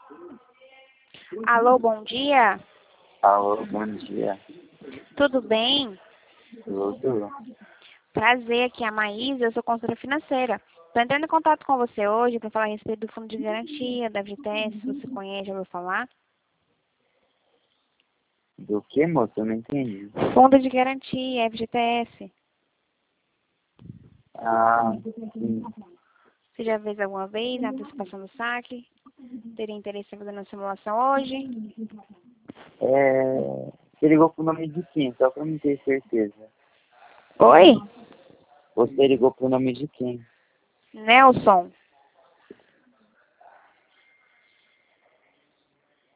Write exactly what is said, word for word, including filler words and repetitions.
Alô, bom dia. Alô, bom dia. Tudo bem? Tudo? Prazer, aqui é a Maísa, eu sou consultora financeira. Estou entrando em contato com você hoje para falar a respeito do fundo de garantia da F G T S, se você conhece, já ouviu falar. Do que, moço? Eu não entendi. Fundo de garantia, F G T S. Ah, sim. Você já fez alguma vez a antecipação do saque? Teria interesse em fazer uma simulação hoje? É... Você ligou pro nome de quem? Só pra não ter certeza. Oi? Você ligou pro nome de quem? Nelson.